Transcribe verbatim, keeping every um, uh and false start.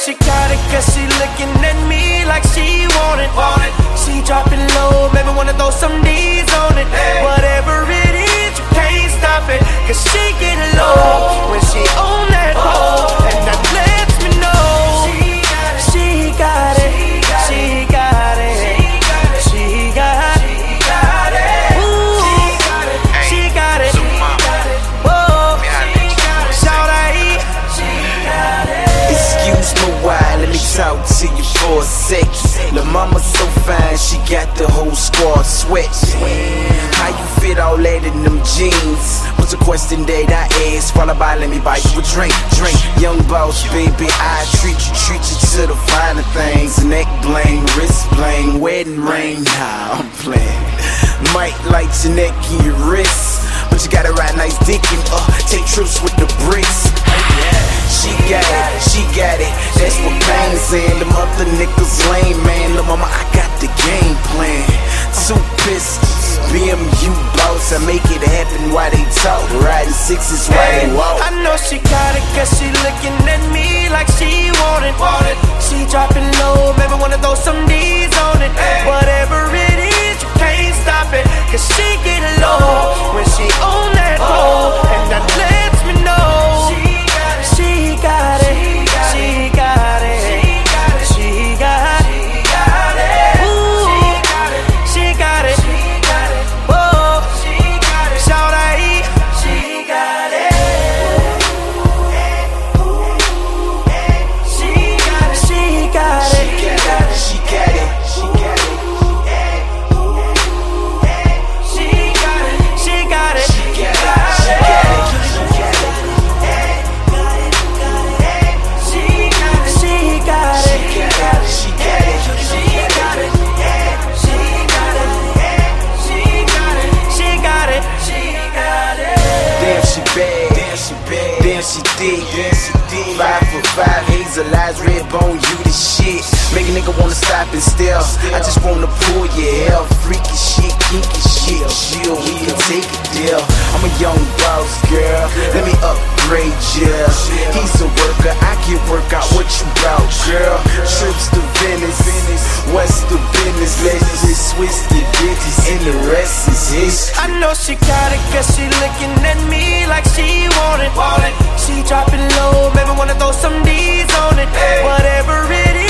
she got it, cause she looking at me like she want it. She dropping low, maybe wanna throw some D's on it. Whatever it is, you can't stop it, cause she get low when she on that pole, and that lets me know she got it, she got it, she got it, ooh, she got it, whoa, shout out, excuse me while, let me talk to you for a sec. Lil' mama so fine, she got the whole squad sweat. How you fit all that in them jeans? What's a question that I ask? Followed by let me buy you a drink, drink. Young boss, baby, I treat you, treat you to the finer things. Neck bling, wrist bling, wedding ring. Nah, I'm playing. Might light your neck and your wrist, but you gotta ride nice dick and uh, take trips with the bricks. She got it, she got it, that's what Pain saying. Them other niggas lame, man. Lil' mama, I got the game plan. Two pistols, B M U boss, I make it happen while they talk. Riding sixes while they walk. I know she got it, cause she looking at me like she want it. She dropping low, maybe wanna throw some D's on it. Whatever it is, you can't stop it, cause she get low when she on that pole, and that lets me know she got it, she got it, she got it, ooh, she got it, whoa, shout out, she got it, she got it, she got it, she got it, she got it, she got it, she got it, she got it, she got it. Damn, she dig, damn, she dig. Five for five, hazel eyes, red bone, you the shit. Make a nigga wanna stop and stare. I just wanna pull your hair. Freaky shit, kinky shit, chill, we can take it there. I'm a young boss, girl, let me upgrade ya. He's a worker, I can work out what you bout, girl. Trips to Venice, what's the business? Let's just switch the digits and the rest is history. I know she got it, cause she looking at me like she want it. She dropping low, maybe wanna throw some D's on it. Whatever it is,